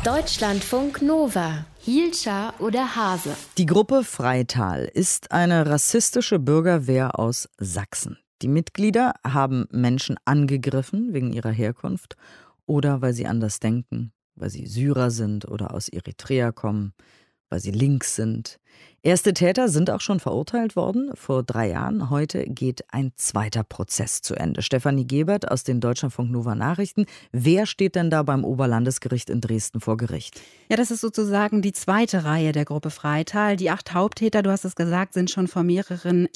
Deutschlandfunk Nova. Hielscher oder Hase? Die Gruppe Freital ist eine rassistische Bürgerwehr aus Sachsen. Die Mitglieder haben Menschen angegriffen wegen ihrer Herkunft oder weil sie anders denken, weil sie Syrer sind oder aus Eritrea kommen, weil sie links sind. Erste Täter sind auch schon verurteilt worden, vor 3 Jahren. Heute geht ein zweiter Prozess zu Ende. Stefanie Gebert aus den Deutschlandfunk Nova Nachrichten. Wer steht denn da beim Oberlandesgericht in Dresden vor Gericht? Ja, das ist sozusagen die zweite Reihe der Gruppe Freital. Die 8 Haupttäter, du hast es gesagt, sind schon vor mehreren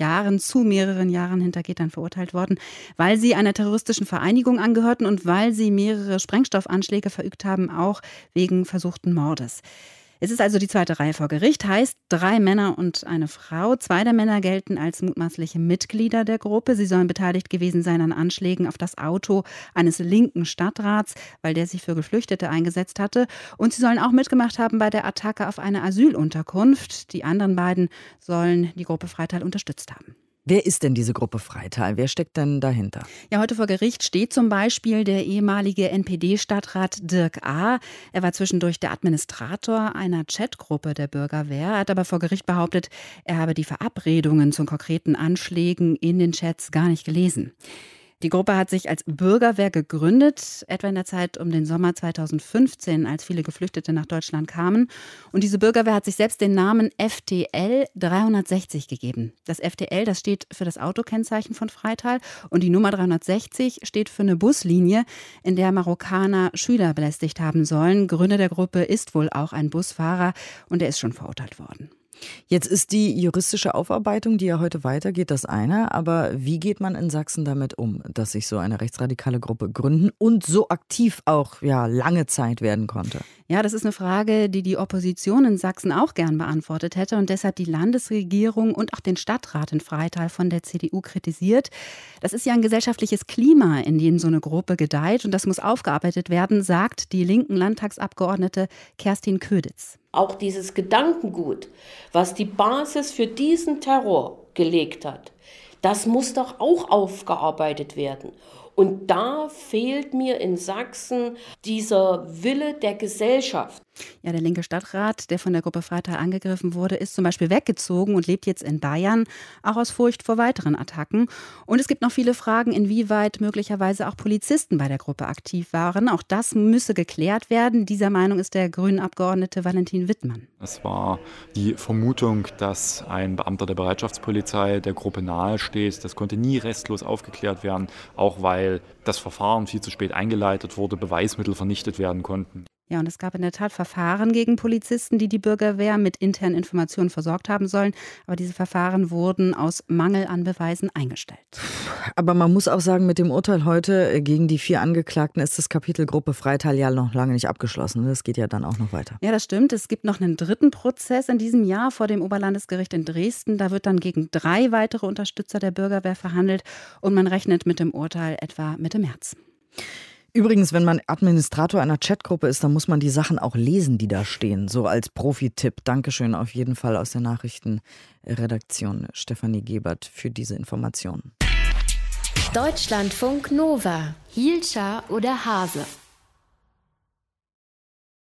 Jahren hinter Gittern verurteilt worden, weil sie einer terroristischen Vereinigung angehörten und weil sie mehrere Sprengstoffanschläge verübt haben, auch wegen versuchten Mordes. Es ist also die zweite Reihe vor Gericht, heißt 3 Männer und eine Frau. 2 der Männer gelten als mutmaßliche Mitglieder der Gruppe. Sie sollen beteiligt gewesen sein an Anschlägen auf das Auto eines linken Stadtrats, weil der sich für Geflüchtete eingesetzt hatte. Und sie sollen auch mitgemacht haben bei der Attacke auf eine Asylunterkunft. Die anderen beiden sollen die Gruppe Freital unterstützt haben. Wer ist denn diese Gruppe Freital? Wer steckt denn dahinter? Ja, heute vor Gericht steht zum Beispiel der ehemalige NPD-Stadtrat Dirk A. Er war zwischendurch der Administrator einer Chatgruppe der Bürgerwehr. Er hat aber vor Gericht behauptet, er habe die Verabredungen zu konkreten Anschlägen in den Chats gar nicht gelesen. Die Gruppe hat sich als Bürgerwehr gegründet, etwa in der Zeit um den Sommer 2015, als viele Geflüchtete nach Deutschland kamen. Und diese Bürgerwehr hat sich selbst den Namen FTL 360 gegeben. Das FTL, das steht für das Autokennzeichen von Freital. Und die Nummer 360 steht für eine Buslinie, in der Marokkaner Schüler belästigt haben sollen. Gründer der Gruppe ist wohl auch ein Busfahrer und er ist schon verurteilt worden. Jetzt ist die juristische Aufarbeitung, die ja heute weitergeht, das eine. Aber wie geht man in Sachsen damit um, dass sich so eine rechtsradikale Gruppe gründen und so aktiv auch lange Zeit werden konnte? Ja, das ist eine Frage, die die Opposition in Sachsen auch gern beantwortet hätte und deshalb die Landesregierung und auch den Stadtrat in Freital von der CDU kritisiert. Das ist ja ein gesellschaftliches Klima, in dem so eine Gruppe gedeiht und das muss aufgearbeitet werden, sagt die linken Landtagsabgeordnete Kerstin Köditz. Auch dieses Gedankengut, was die Basis für diesen Terror gelegt hat, das muss doch auch aufgearbeitet werden. Und da fehlt mir in Sachsen dieser Wille der Gesellschaft. Ja, der linke Stadtrat, der von der Gruppe Freital angegriffen wurde, ist zum Beispiel weggezogen und lebt jetzt in Bayern, auch aus Furcht vor weiteren Attacken. Und es gibt noch viele Fragen, inwieweit möglicherweise auch Polizisten bei der Gruppe aktiv waren. Auch das müsse geklärt werden. Dieser Meinung ist der Grünen-Abgeordnete Valentin Wittmann. Es war die Vermutung, dass ein Beamter der Bereitschaftspolizei der Gruppe nahesteht. Das konnte nie restlos aufgeklärt werden, auch weil das Verfahren viel zu spät eingeleitet wurde, Beweismittel vernichtet werden konnten. Ja, und es gab in der Tat Verfahren gegen Polizisten, die die Bürgerwehr mit internen Informationen versorgt haben sollen. Aber diese Verfahren wurden aus Mangel an Beweisen eingestellt. Aber man muss auch sagen, mit dem Urteil heute gegen die 4 Angeklagten ist das Kapitel Gruppe Freital ja noch lange nicht abgeschlossen. Das geht ja dann auch noch weiter. Ja, das stimmt. Es gibt noch einen dritten Prozess in diesem Jahr vor dem Oberlandesgericht in Dresden. Da wird dann gegen 3 weitere Unterstützer der Bürgerwehr verhandelt. Und man rechnet mit dem Urteil etwa Mitte März. Übrigens, wenn man Administrator einer Chatgruppe ist, dann muss man die Sachen auch lesen, die da stehen. So als Profi-Tipp. Dankeschön auf jeden Fall aus der Nachrichtenredaktion Stefanie Gebert für diese Informationen. Deutschlandfunk Nova. Hielscher oder Hase?